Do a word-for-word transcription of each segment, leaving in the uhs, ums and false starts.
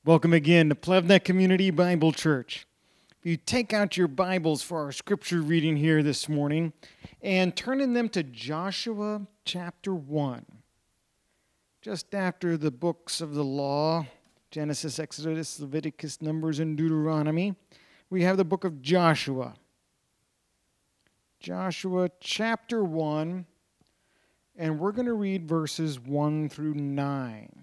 Welcome again to Plevna Community Bible Church. If you take out your Bibles for our scripture reading here this morning and turn in them to Joshua chapter one, just after the books of the law, Genesis, Exodus, Leviticus, Numbers, and Deuteronomy, we have the book of Joshua. Joshua chapter one, and we're going to read verses one through nine.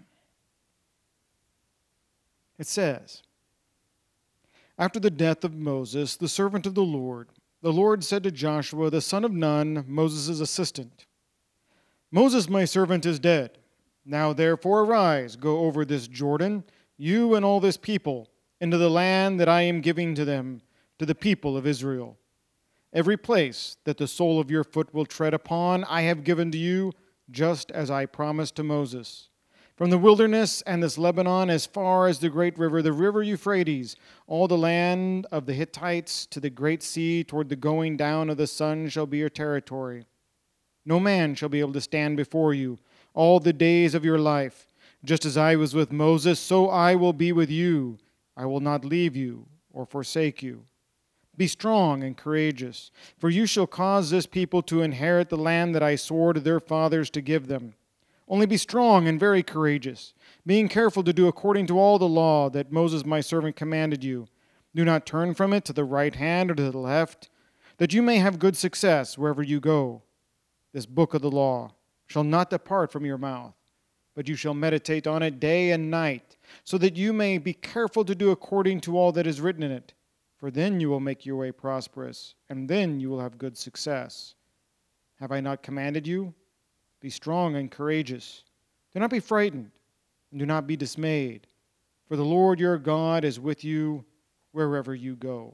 It says, After the death of Moses, the servant of the Lord, the Lord said to Joshua, the son of Nun, Moses' assistant, Moses, my servant, is dead. Now therefore arise, go over this Jordan, you and all this people, into the land that I am giving to them, to the people of Israel. Every place that the sole of your foot will tread upon, I have given to you, just as I promised to Moses. From the wilderness and this Lebanon as far as the great river, the river Euphrates, all the land of the Hittites to the great sea toward the going down of the sun shall be your territory. No man shall be able to stand before you all the days of your life. Just as I was with Moses, so I will be with you. I will not leave you or forsake you. Be strong and courageous, for you shall cause this people to inherit the land that I swore to their fathers to give them. Only be strong and very courageous, being careful to do according to all the law that Moses my servant commanded you. Do not turn from it to the right hand or to the left, that you may have good success wherever you go. This book of the law shall not depart from your mouth, but you shall meditate on it day and night, so that you may be careful to do according to all that is written in it. For then you will make your way prosperous, and then you will have good success. Have I not commanded you? Be strong and courageous. Do not be frightened, and do not be dismayed, for the Lord your God is with you wherever you go.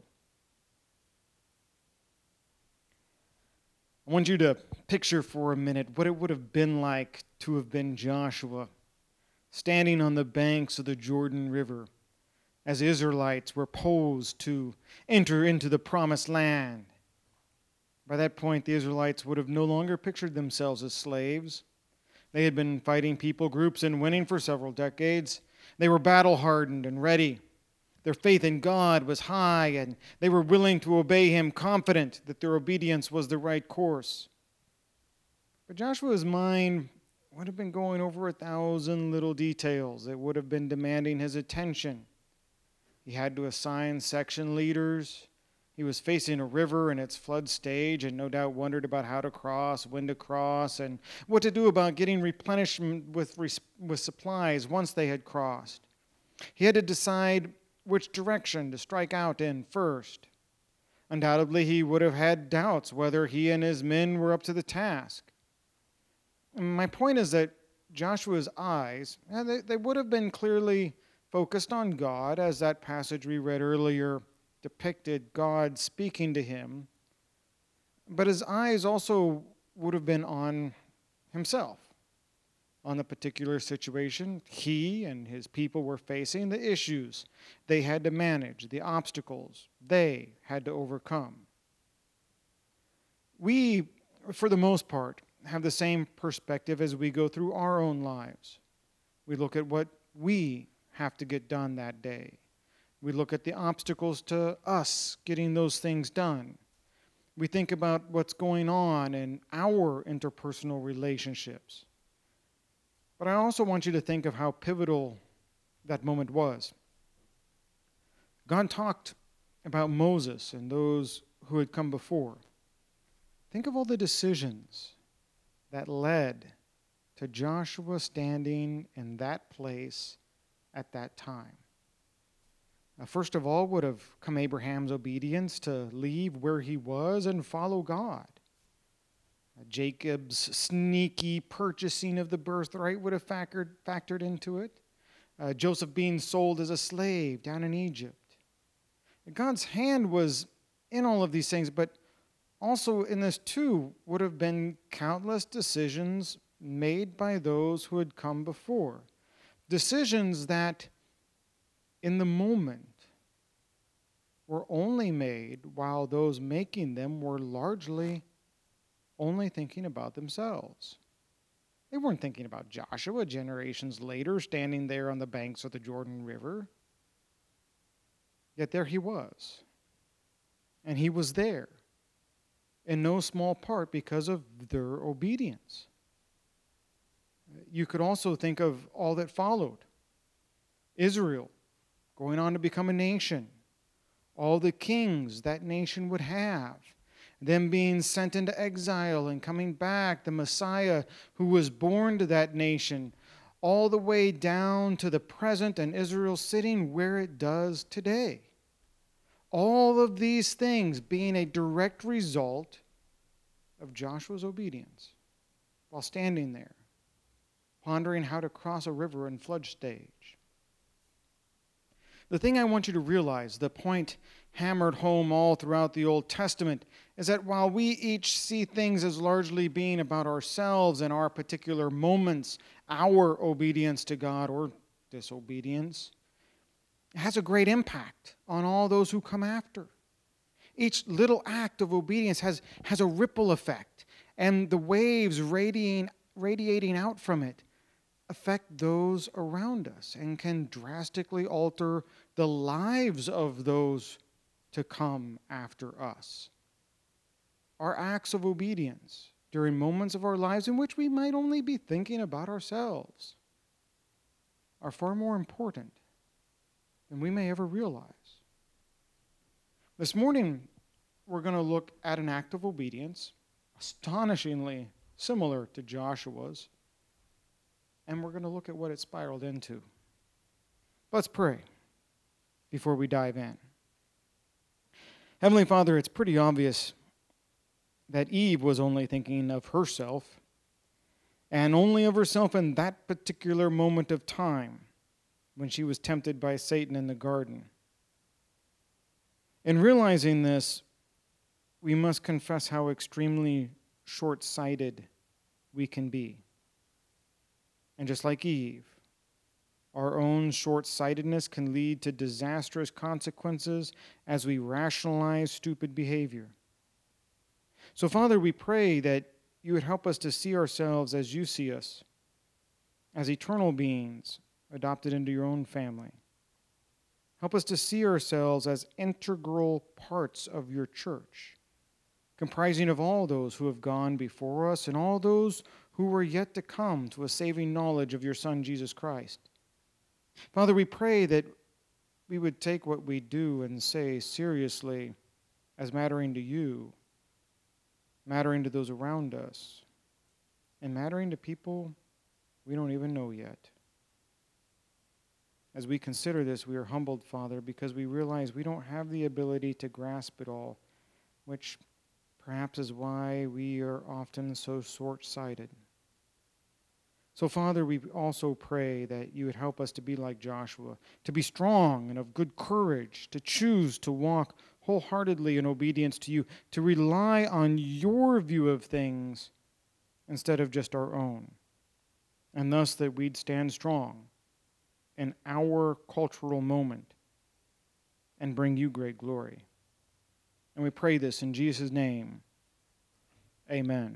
I want you to picture for a minute what it would have been like to have been Joshua, standing on the banks of the Jordan River, as the Israelites were posed to enter into the promised land. By that point, the Israelites would have no longer pictured themselves as slaves. They had been fighting people groups and winning for several decades. They were battle-hardened and ready. Their faith in God was high, and they were willing to obey Him, confident that their obedience was the right course. But Joshua's mind would have been going over a thousand little details that would have been demanding his attention. He had to assign section leaders. He was facing a river in its flood stage and no doubt wondered about how to cross, when to cross, and what to do about getting replenishment with, with supplies once they had crossed. He had to decide which direction to strike out in first. Undoubtedly, he would have had doubts whether he and his men were up to the task. My point is that Joshua's eyes, they, they would have been clearly focused on God, as that passage we read earlier depicted God speaking to him, but his eyes also would have been on himself, on the particular situation he and his people were facing, the issues they had to manage, the obstacles they had to overcome. We, for the most part, have the same perspective as we go through our own lives. We look at what we have to get done that day. We look at the obstacles to us getting those things done. We think about what's going on in our interpersonal relationships. But I also want you to think of how pivotal that moment was. God talked about Moses and those who had come before. Think of all the decisions that led to Joshua standing in that place at that time. Uh, first of all would have come Abraham's obedience to leave where he was and follow God. Uh, Jacob's sneaky purchasing of the birthright would have factored, factored into it. Uh, Joseph being sold as a slave down in Egypt. God's hand was in all of these things, but also in this too would have been countless decisions made by those who had come before. Decisions that in the moment were only made while those making them were largely only thinking about themselves. They weren't thinking about Joshua generations later standing there on the banks of the Jordan River. Yet there he was. And he was there, in no small part because of their obedience. You could also think of all that followed. Israel going on to become a nation. All the kings that nation would have. Them being sent into exile and coming back. The Messiah who was born to that nation. All the way down to the present and Israel sitting where it does today. All of these things being a direct result of Joshua's obedience while standing there, pondering how to cross a river in flood stage. The thing I want you to realize, the point hammered home all throughout the Old Testament, is that while we each see things as largely being about ourselves and our particular moments, our obedience to God or disobedience, it has a great impact on all those who come after. Each little act of obedience has, has a ripple effect, and the waves radiating, radiating out from it affect those around us and can drastically alter the lives of those to come after us. Our acts of obedience during moments of our lives in which we might only be thinking about ourselves are far more important than we may ever realize. This morning, we're going to look at an act of obedience, astonishingly similar to Joshua's, and we're going to look at what it spiraled into. Let's pray before we dive in. Heavenly Father, it's pretty obvious that Eve was only thinking of herself, and only of herself in that particular moment of time when she was tempted by Satan in the garden. In realizing this, we must confess how extremely short-sighted we can be. And just like Eve, our own short-sightedness can lead to disastrous consequences as we rationalize stupid behavior. So, Father, we pray that you would help us to see ourselves as you see us, as eternal beings adopted into your own family. Help us to see ourselves as integral parts of your church, comprising of all those who have gone before us and all those who are yet to come to a saving knowledge of your Son, Jesus Christ. Father, we pray that we would take what we do and say seriously as mattering to you, mattering to those around us, and mattering to people we don't even know yet. As we consider this, we are humbled, Father, because we realize we don't have the ability to grasp it all, which perhaps is why we are often so short-sighted. So, Father, we also pray that you would help us to be like Joshua, to be strong and of good courage, to choose to walk wholeheartedly in obedience to you, to rely on your view of things instead of just our own, and thus that we'd stand strong in our cultural moment and bring you great glory. And we pray this in Jesus' name. Amen.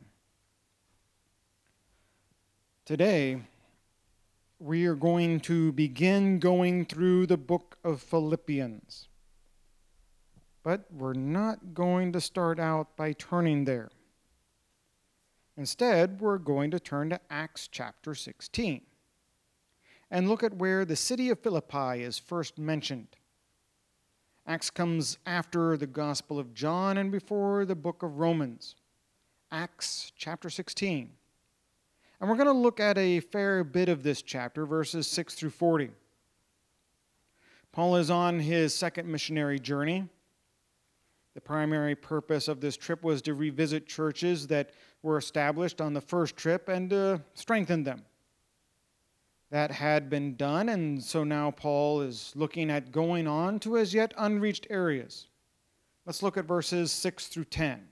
Today, we are going to begin going through the book of Philippians. But we're not going to start out by turning there. Instead, we're going to turn to Acts chapter sixteen and look at where the city of Philippi is first mentioned. Acts comes after the Gospel of John and before the book of Romans. Acts chapter sixteen. And we're going to look at a fair bit of this chapter, verses six through forty. Paul is on his second missionary journey. The primary purpose of this trip was to revisit churches that were established on the first trip and to strengthen them. That had been done, and so now Paul is looking at going on to as yet unreached areas. Let's look at verses six through ten.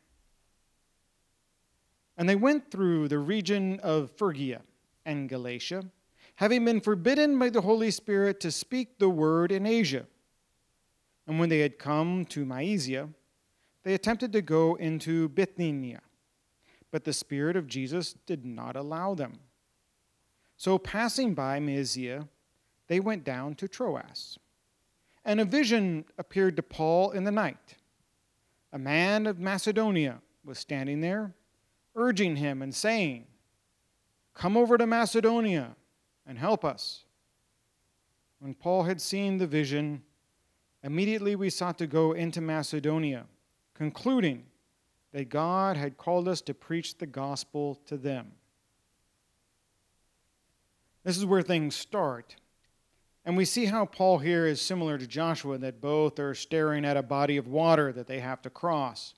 And they went through the region of Phrygia and Galatia, having been forbidden by the Holy Spirit to speak the word in Asia. And when they had come to Mysia, they attempted to go into Bithynia, but the Spirit of Jesus did not allow them. So passing by Mysia, they went down to Troas. And a vision appeared to Paul in the night. A man of Macedonia was standing there, urging him and saying, "Come over to Macedonia and help us." When Paul had seen the vision, immediately we sought to go into Macedonia, concluding that God had called us to preach the gospel to them. This is where things start. And we see how Paul here is similar to Joshua, that both are staring at a body of water that they have to cross.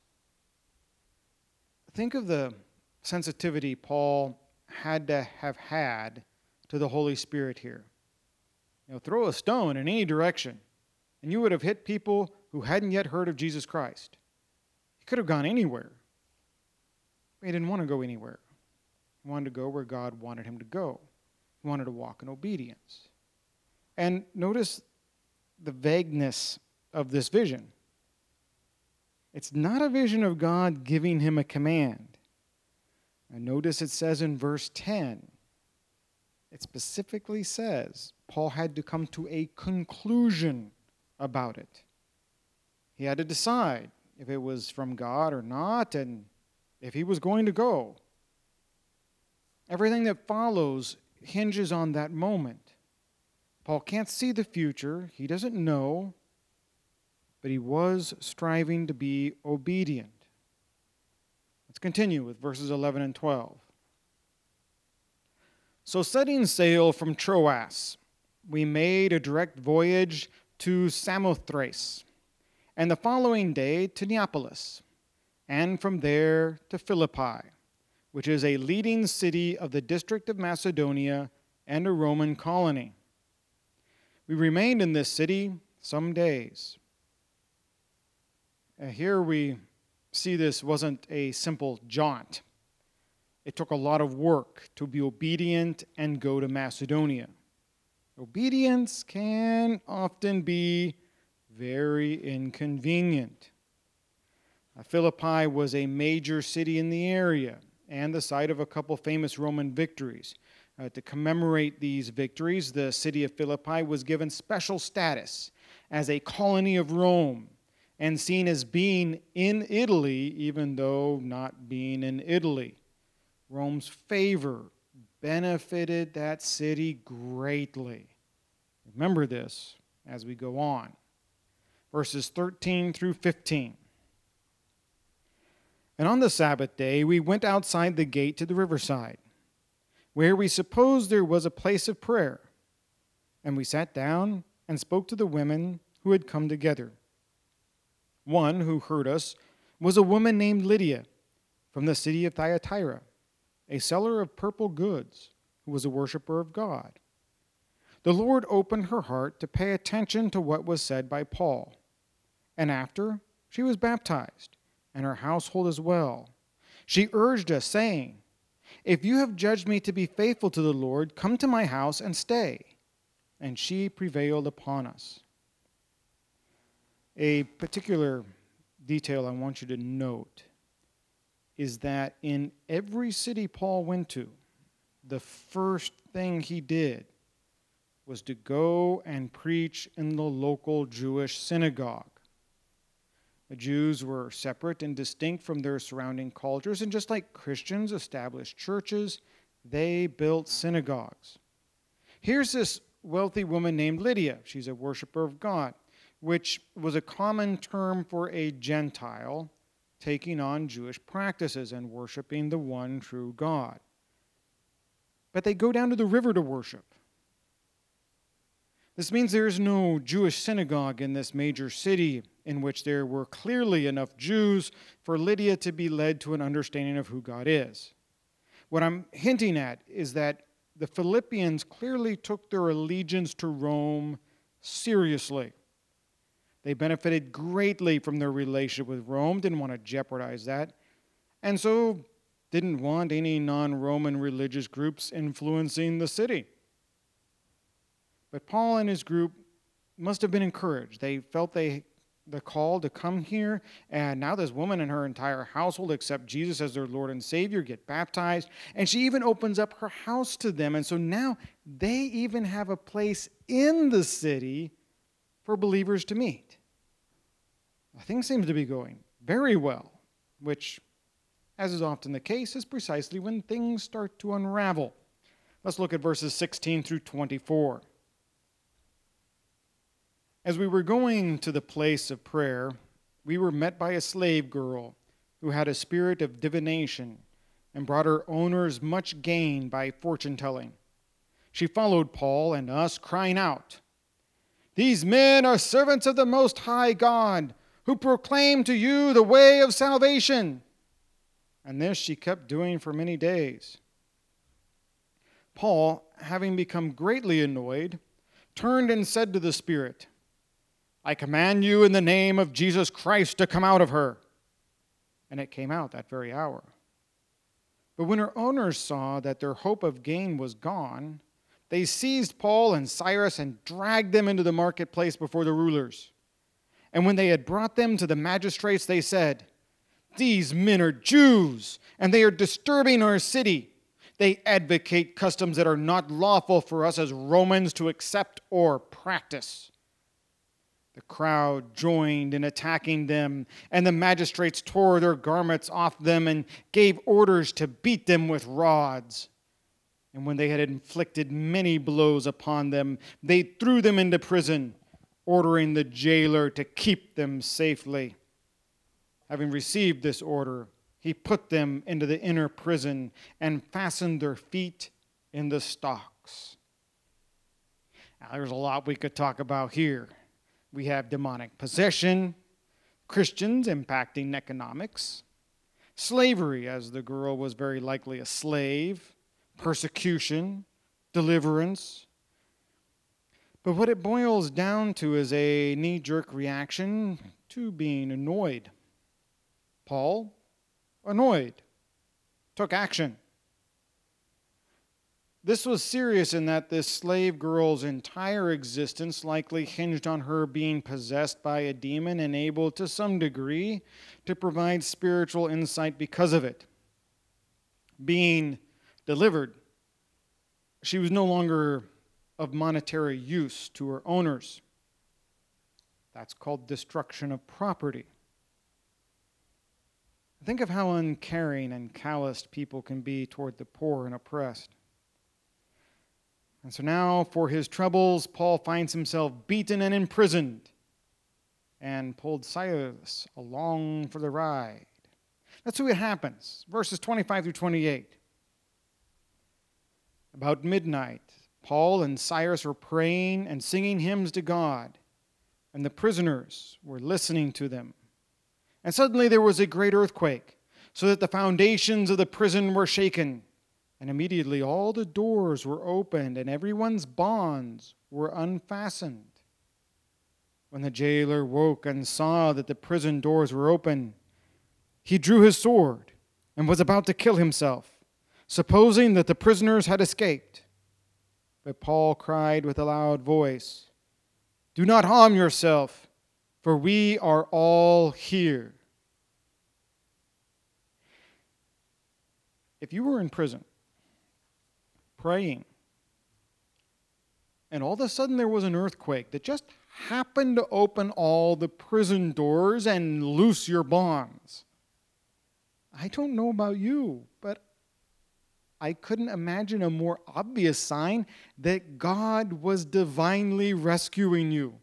Think of the sensitivity Paul had to have had to the Holy Spirit here. You know, throw a stone in any direction, and you would have hit people who hadn't yet heard of Jesus Christ. He could have gone anywhere. But he didn't want to go anywhere. He wanted to go where God wanted him to go. He wanted to walk in obedience. And notice the vagueness of this vision. It's not a vision of God giving him a command. And notice it says in verse ten, it specifically says Paul had to come to a conclusion about it. He had to decide if it was from God or not, and if he was going to go. Everything that follows hinges on that moment. Paul can't see the future. He doesn't know, but he was striving to be obedient. Let's continue with verses eleven and twelve. So setting sail from Troas, we made a direct voyage to Samothrace, and the following day to Neapolis, and from there to Philippi, which is a leading city of the district of Macedonia and a Roman colony. We remained in this city some days. Uh, here we see this wasn't a simple jaunt. It took a lot of work to be obedient and go to Macedonia. Obedience can often be very inconvenient. Uh, Philippi was a major city in the area and the site of a couple famous Roman victories. Uh, to commemorate these victories, the city of Philippi was given special status as a colony of Rome and seen as being in Italy, even though not being in Italy. Rome's favor benefited that city greatly. Remember this as we go on. Verses thirteen through fifteen. And on the Sabbath day we went outside the gate to the riverside, where we supposed there was a place of prayer. And we sat down and spoke to the women who had come together. One who heard us was a woman named Lydia from the city of Thyatira, a seller of purple goods, who was a worshiper of God. The Lord opened her heart to pay attention to what was said by Paul. And after, she was baptized, and her household as well. She urged us, saying, "If you have judged me to be faithful to the Lord, come to my house and stay." And she prevailed upon us. A particular detail I want you to note is that in every city Paul went to, the first thing he did was to go and preach in the local Jewish synagogue. The Jews were separate and distinct from their surrounding cultures, and just like Christians established churches, they built synagogues. Here's this wealthy woman named Lydia. She's a worshiper of God, which was a common term for a Gentile taking on Jewish practices and worshiping the one true God. But they go down to the river to worship. This means there is no Jewish synagogue in this major city in which there were clearly enough Jews for Lydia to be led to an understanding of who God is. What I'm hinting at is that the Philippians clearly took their allegiance to Rome seriously. They benefited greatly from their relationship with Rome, didn't want to jeopardize that, and so didn't want any non-Roman religious groups influencing the city. But Paul and his group must have been encouraged. They felt they the call to come here, and now this woman and her entire household accept Jesus as their Lord and Savior, get baptized, and she even opens up her house to them. And so now they even have a place in the city for believers to meet. Things seem to be going very well, which, as is often the case, is precisely when things start to unravel. Let's look at verses sixteen through twenty-four. As we were going to the place of prayer, we were met by a slave girl who had a spirit of divination and brought her owners much gain by fortune-telling. She followed Paul and us, crying out, "These men are servants of the Most High God, who proclaim to you the way of salvation." And this she kept doing for many days. Paul, having become greatly annoyed, turned and said to the spirit, "I command you in the name of Jesus Christ to come out of her." And it came out that very hour. But when her owners saw that their hope of gain was gone, they seized Paul and Silas and dragged them into the marketplace before the rulers. And when they had brought them to the magistrates, they said, "These men are Jews, and they are disturbing our city. They advocate customs that are not lawful for us as Romans to accept or practice." The crowd joined in attacking them, and the magistrates tore their garments off them and gave orders to beat them with rods. And when they had inflicted many blows upon them, they threw them into prison, ordering the jailer to keep them safely. Having received this order, he put them into the inner prison and fastened their feet in the stocks. Now, there's a lot we could talk about here. We have demonic possession, Christians impacting economics, slavery, as the girl was very likely a slave, persecution, deliverance. But what it boils down to is a knee-jerk reaction to being annoyed. Paul, annoyed, took action. This was serious in that this slave girl's entire existence likely hinged on her being possessed by a demon and able to some degree to provide spiritual insight because of it. Being delivered, she was no longer of monetary use to her owners. That's called destruction of property. Think of how uncaring and calloused people can be toward the poor and oppressed. And so now, for his troubles, Paul finds himself beaten and imprisoned, and pulled Silas along for the ride. That's what happens. Verses twenty-five through twenty-eight. About midnight, Paul and Silas were praying and singing hymns to God, and the prisoners were listening to them. And suddenly there was a great earthquake, so that the foundations of the prison were shaken. And immediately all the doors were opened, and everyone's bonds were unfastened. When the jailer woke and saw that the prison doors were open, he drew his sword and was about to kill himself, supposing that the prisoners had escaped. But Paul cried with a loud voice, "Do not harm yourself, for we are all here." If you were in prison, praying, and all of a sudden there was an earthquake that just happened to open all the prison doors and loose your bonds, I don't know about you, but I couldn't imagine a more obvious sign that God was divinely rescuing you.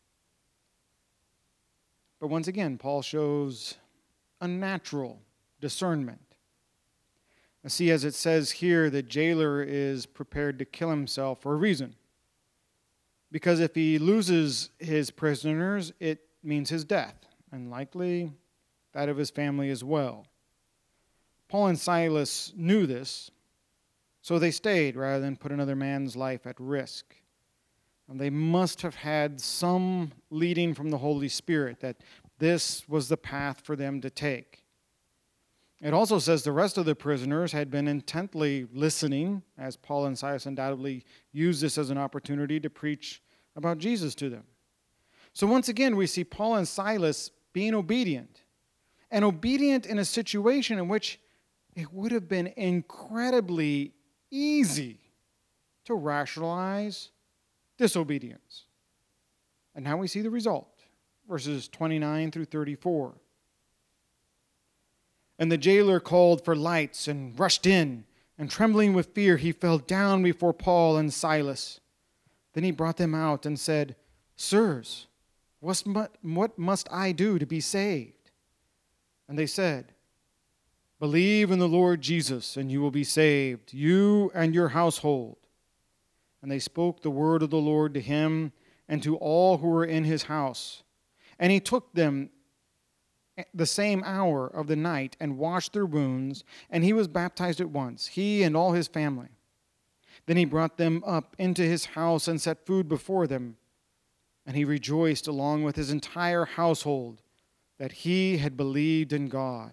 But once again, Paul shows unnatural discernment. See, as it says here, the jailer is prepared to kill himself for a reason. Because if he loses his prisoners, it means his death, and likely that of his family as well. Paul and Silas knew this, so they stayed rather than put another man's life at risk. And they must have had some leading from the Holy Spirit that this was the path for them to take. It also says the rest of the prisoners had been intently listening, as Paul and Silas undoubtedly used this as an opportunity to preach about Jesus to them. So once again, we see Paul and Silas being obedient, and obedient in a situation in which it would have been incredibly easy to rationalize disobedience. And now we see the result, verses twenty-nine through thirty-four. And the jailer called for lights and rushed in, and trembling with fear, he fell down before Paul and Silas. Then he brought them out and said, Sirs, what must I do to be saved? And they said, Believe in the Lord Jesus, and you will be saved, you and your household. And they spoke the word of the Lord to him and to all who were in his house. And he took them the same hour of the night and washed their wounds, and he was baptized at once, he and all his family. Then he brought them up into his house and set food before them. And he rejoiced along with his entire household that he had believed in God.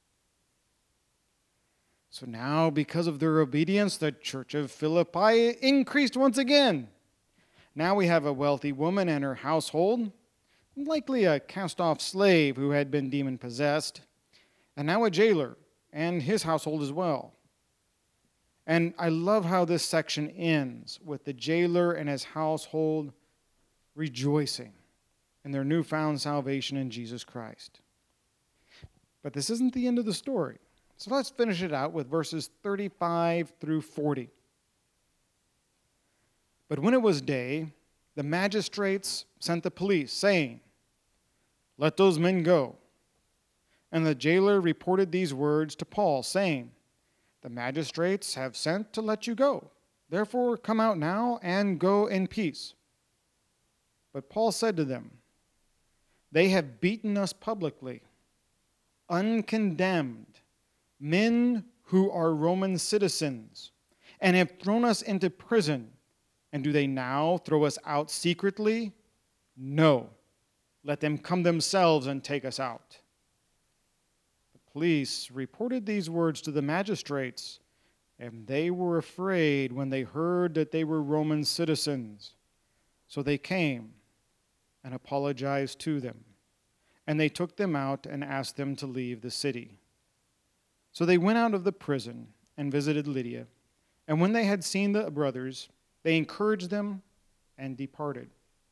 So now, because of their obedience, the church of Philippi increased once again. Now we have a wealthy woman and her household, likely a cast-off slave who had been demon-possessed, and now a jailer and his household as well. And I love how this section ends with the jailer and his household rejoicing in their newfound salvation in Jesus Christ. But this isn't the end of the story. So let's finish it out with verses thirty-five through forty. But when it was day, the magistrates sent the police, saying, Let those men go. And the jailer reported these words to Paul, saying, The magistrates have sent to let you go. Therefore come out now and go in peace. But Paul said to them, They have beaten us publicly, uncondemned, men who are Roman citizens, and have thrown us into prison. And do they now throw us out secretly? No. Let them come themselves and take us out. The police reported these words to the magistrates, and they were afraid when they heard that they were Roman citizens. So they came and apologized to them, and they took them out and asked them to leave the city. So they went out of the prison and visited Lydia, and when they had seen the brothers, they encouraged them and departed.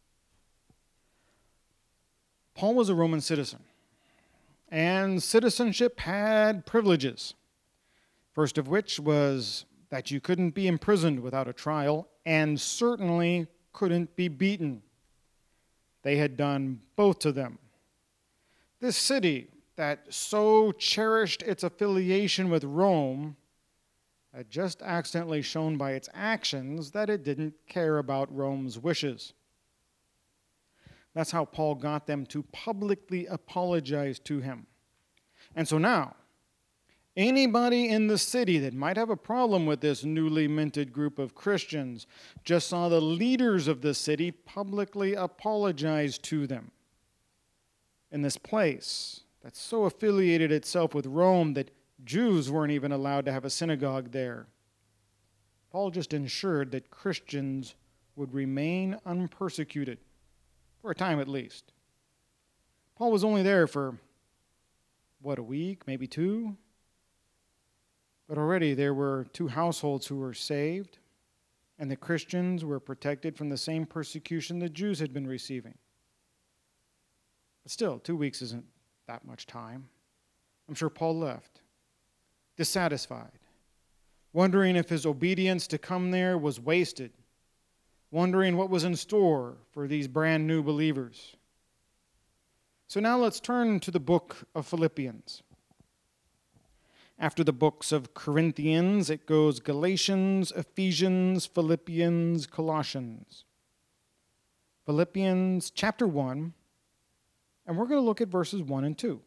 Paul was a Roman citizen, and citizenship had privileges, first of which was that you couldn't be imprisoned without a trial, and certainly couldn't be beaten. They had done both to them. This city that so cherished its affiliation with Rome had just accidentally shown by its actions that it didn't care about Rome's wishes. That's how Paul got them to publicly apologize to him. And so now, anybody in the city that might have a problem with this newly minted group of Christians just saw the leaders of the city publicly apologize to them. In this place that so affiliated itself with Rome that Jews weren't even allowed to have a synagogue there, Paul just ensured that Christians would remain unpersecuted, for a time at least. Paul was only there for, what, a week, maybe two? But already there were two households who were saved, and the Christians were protected from the same persecution the Jews had been receiving. But still, two weeks isn't that much time. I'm sure Paul left, dissatisfied, wondering if his obedience to come there was wasted, wondering what was in store for these brand new believers. So now let's turn to the book of Philippians. After the books of Corinthians, it goes Galatians, Ephesians, Philippians, Colossians. Philippians chapter one, and we're going to look at verses one and two.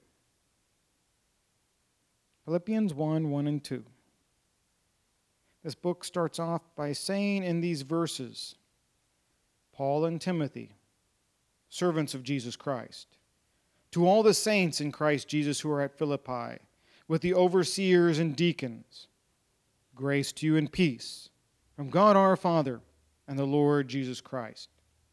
Philippians one, one and two. This book starts off by saying in these verses, Paul and Timothy, servants of Jesus Christ, to all the saints in Christ Jesus who are at Philippi, with the overseers and deacons, grace to you and peace from God our Father and the Lord Jesus Christ.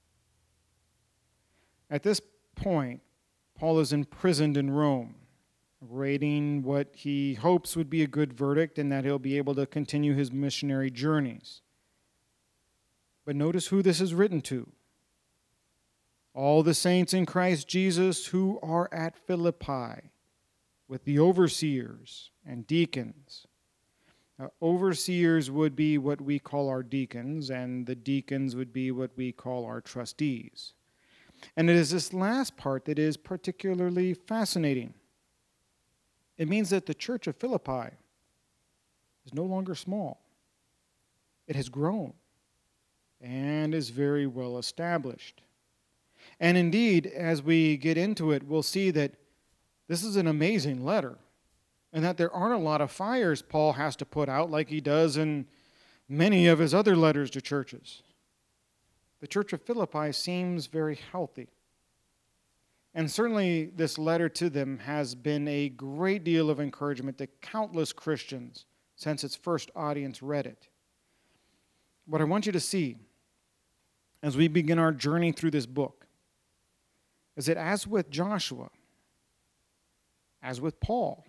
At this point, Paul is imprisoned in Rome, awaiting what he hopes would be a good verdict and that he'll be able to continue his missionary journeys. But notice who this is written to. all the saints in Christ Jesus who are at Philippi, with the overseers and deacons. Now, overseers would be what we call our deacons, and the deacons would be what we call our trustees. And it is this last part that is particularly fascinating. It means that the church of Philippi is no longer small. It has grown and is very well established. And indeed, as we get into it, we'll see that this is an amazing letter, and that there aren't a lot of fires Paul has to put out like he does in many of his other letters to churches. The church of Philippi seems very healthy. And certainly this letter to them has been a great deal of encouragement to countless Christians since its first audience read it. What I want you to see as we begin our journey through this book is that as with Joshua, as with Paul,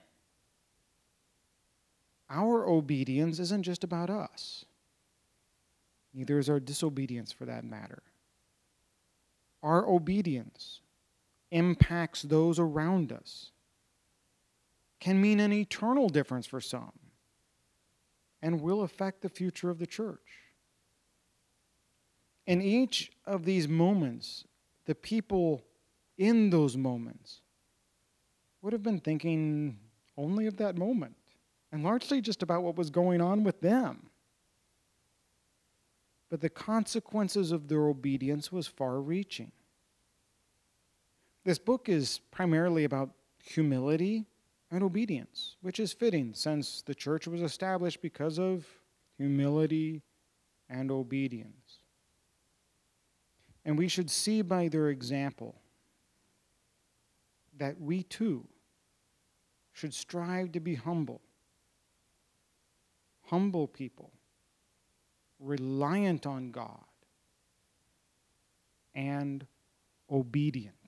our obedience isn't just about us. Neither is our disobedience, for that matter. Our obedience impacts those around us, can mean an eternal difference for some, and will affect the future of the church. In each of these moments, the people in those moments would have been thinking only of that moment, and largely just about what was going on with them. But the consequences of their obedience was far-reaching. This book is primarily about humility and obedience, which is fitting since the church was established because of humility and obedience. And we should see by their example that we too should strive to be humble. Humble people, reliant on God, and obedient.